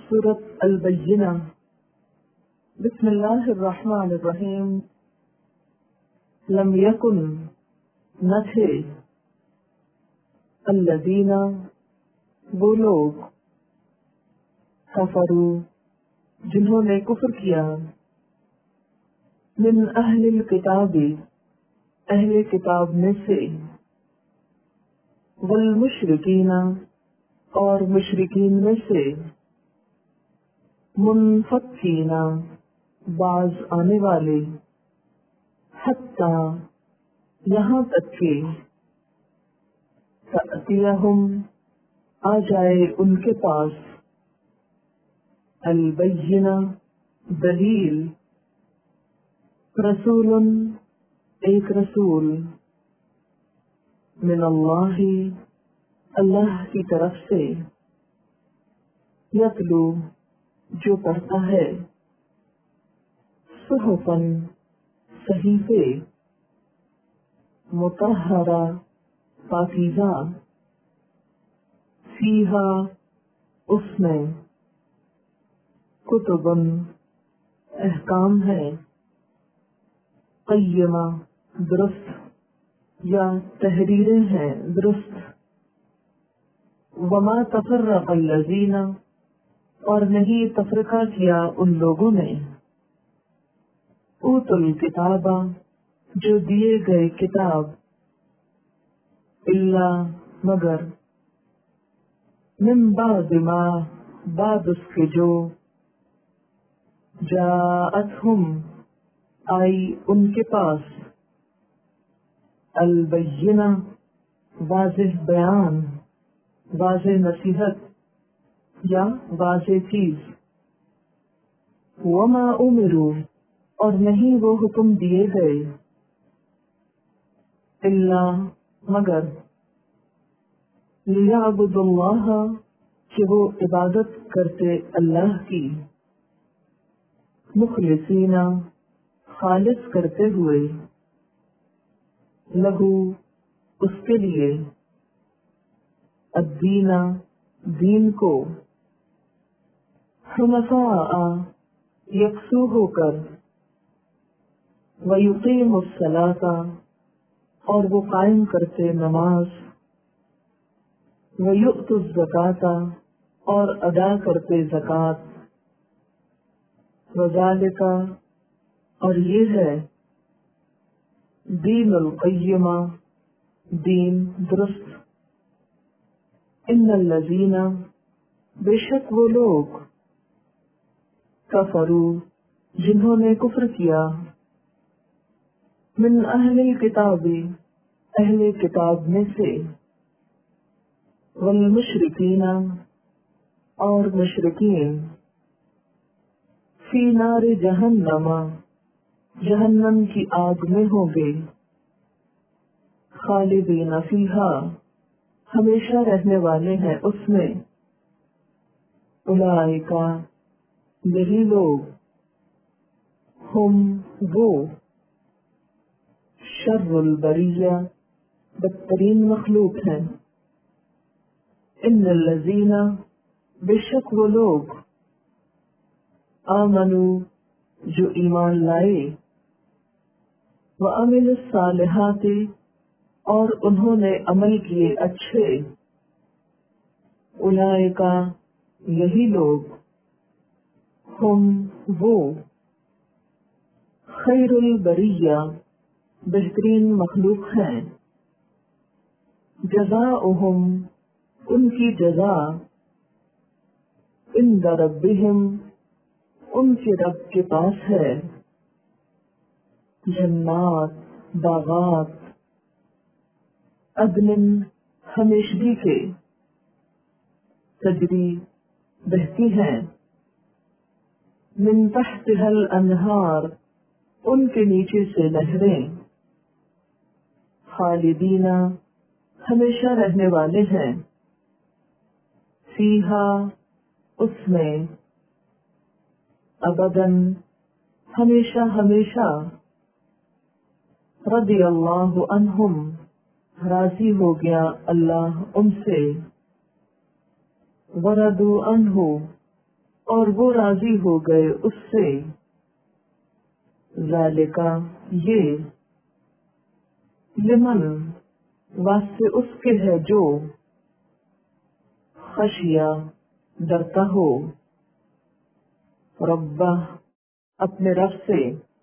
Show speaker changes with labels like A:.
A: سورۃ البینہ۔ بسم اللہ الرحمن الرحیم۔ لم یکن، نہ تھے، الذین، وہ لوگ، کفروا، جنہوں نے کفر کیا، من اہل الکتاب، اہل کتاب میں سے، والمشرکین، اور مشرکین میں سے، منفکین، باز آنے والے، حتی، یہاں تک کہ، تأتیہم، آ جائے ان کے پاس، البینہ، دلیل، رسول، ایک رسول، من اللہ، اللہ کی طرف سے، یتلو، جو پڑھتا ہے، صحفاً، صحیفے، مطہرہ، پاکیزہ، فیہا، اس میں، کتبن، احکام ہے، قیمہ، درست، یا تحریریں ہیں درست، وما تفرق الذین، اور نہیں تفرقہ کیا ان لوگوں نے، اوتوا الکتاب، جو دیے گئے کتاب، الا، مگر، من بعد ما، بعد اس کے جو، جاءتہم، آئی ان کے پاس، البینہ، واضح بیان، واضح نصیحت، یا واضح چیز، وما امروا، اور نہیں وہ حکم دیے گئے، الا، مگر، لیعبدوا اللہ، کہ وہ عبادت کرتے اللہ کی، مخلصین، خالص کرتے ہوئے، لہو، اس کے لیے، الدین، دین کو، حنفاء، یکسو ہو کر، ویقیموا الصلاۃ، اور وہ قائم کرتے نماز، ویؤتوا الزکاۃ، اور ادا کرتے زکوٰۃ، وذالک، اور یہ ہے، دین القیمہ، دین درست، ان الذین، بے شک وہ لوگ، کفروا، جنہوں نے کفر کیا، من اہل الکتاب، اہل کتاب میں سے، والمشرکین، اور مشرکین، فی نار جہنم، جہنم کی آگ میں ہوں گے، خالدین فیہا، ہمیشہ رہنے والے ہیں اس میں، اولئک، یہی لوگ، ہم، وہ، شر البریہ، بدترین مخلوق ہیں، ان الذین، بے شک وہ لوگ، آمنوا، جو ایمان لائے، وعملوا الصالحات، اور انہوں نے عمل کیے اچھے، اولئک، یہی لوگ، ہم، وہ، خیر البریہ، بہترین مخلوق ہیں، جزاؤہم، ان کی جزا، عند ربہم، ان کے رب کے پاس ہے، جنات، باغات، عدن، ہمیشگی کے، تجری، بہتی ہیں، من تحتها الانہار، ان کے نیچے سے نہریں، خالدین، ہمیشہ رہنے والے ہیں، فیہا، اس میں، ابداً، ہمیشہ ہمیشہ، رضی اللہ عنہم، راضی ہو گیا اللہ ان سے، ورضوا عنہ، اور وہ راضی ہو گئے اس سے، ذالکا یہ، لمن واسطے اس کے ہے جو، خشیہ ڈرتا ہو، ربہ اپنے رب سے،